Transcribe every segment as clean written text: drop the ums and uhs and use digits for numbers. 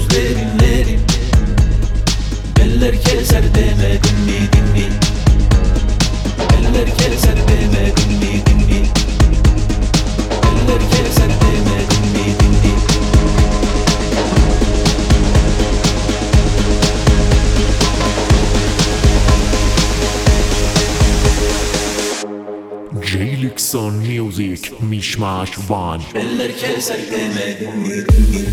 derinlerin. Eller keser deme dinli dinli. Eller keser deme dinli dinli. Eller keser deme dinli dinli. J-Lix on Music, Mishmash One. Eller keser deme dinli dinli.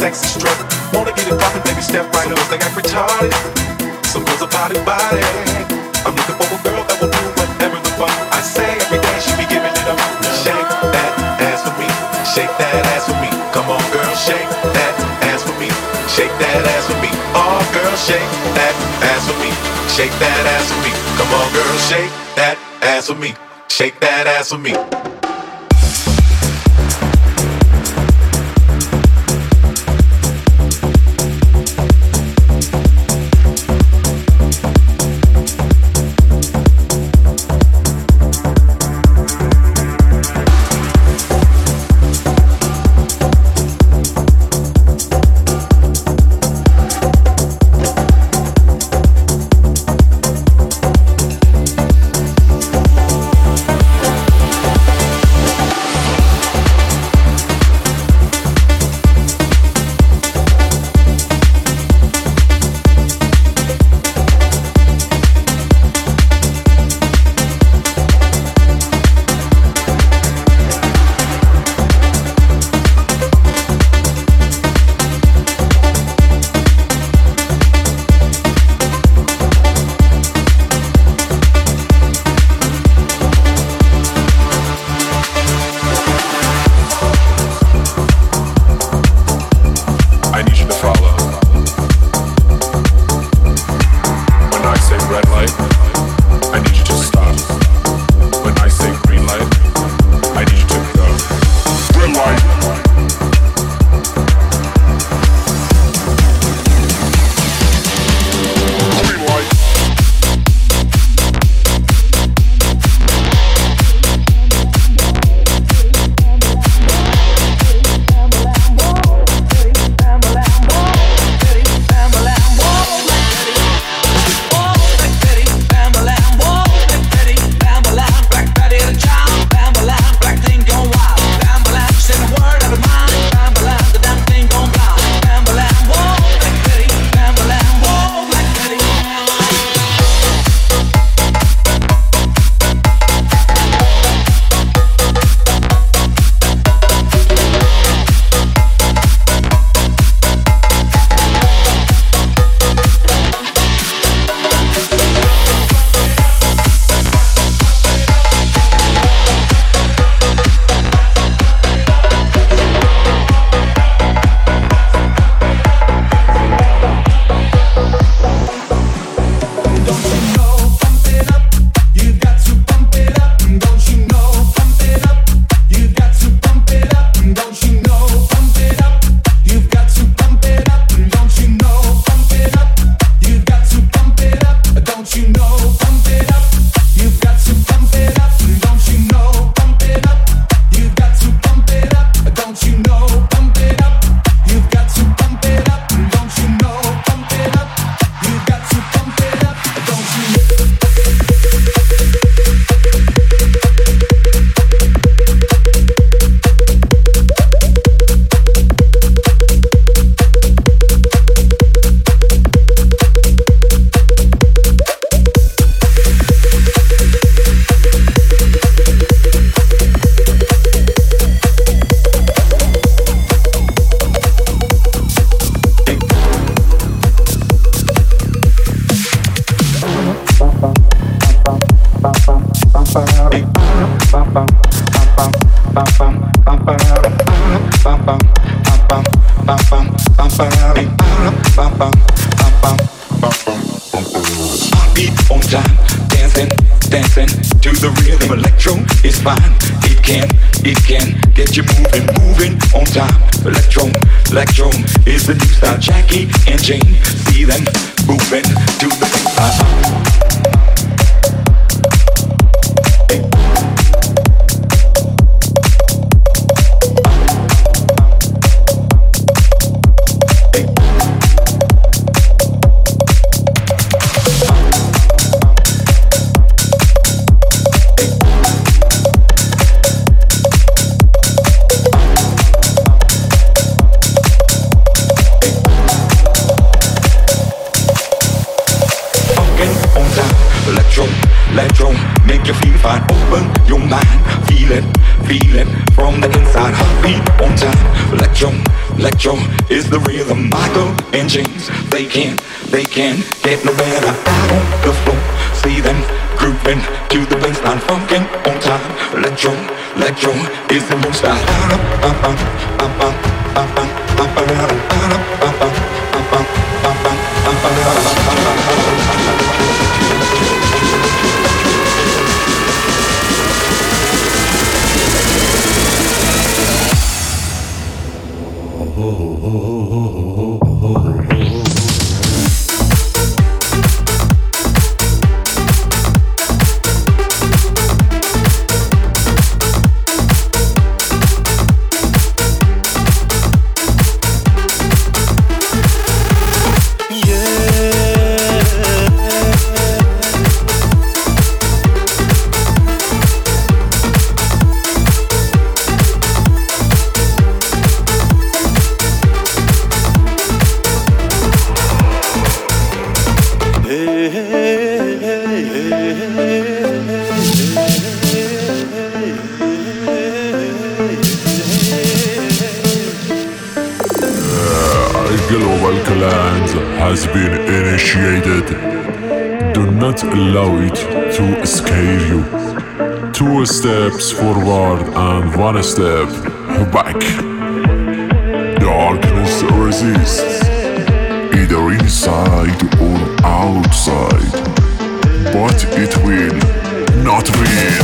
sexy stroke. Wanna get it poppin', baby, step right up. They act retarded, some girls are body. I'm looking for a girl that will do whatever the fuck I say. Every day she be giving it up. Shake that ass for me, shake that ass for me. Come on, girl, shake that ass for me, shake that ass for me. Oh, girl, shake that ass for me, shake that ass for me. Come on, girl, shake that ass for me, shake that ass for me. Beat on time, dancing, dancing to the rhythm. Electro is fine, it can get you moving, moving on time. Electro is the new style. Jackie and Jane, see them moving to the Electro, make you feel fine. Open your mind, feel it from the inside. Heartbeat on time. electro is the rhythm. Michael and James, they can't get no better. Out on the floor, see them grooving to the baseline, funkin' on time. Electro is the new style. Global Cleanse has been initiated. Do not allow it to scare you. 2 steps forward and 1 step back. Darkness resists, either inside or outside, but it will not win.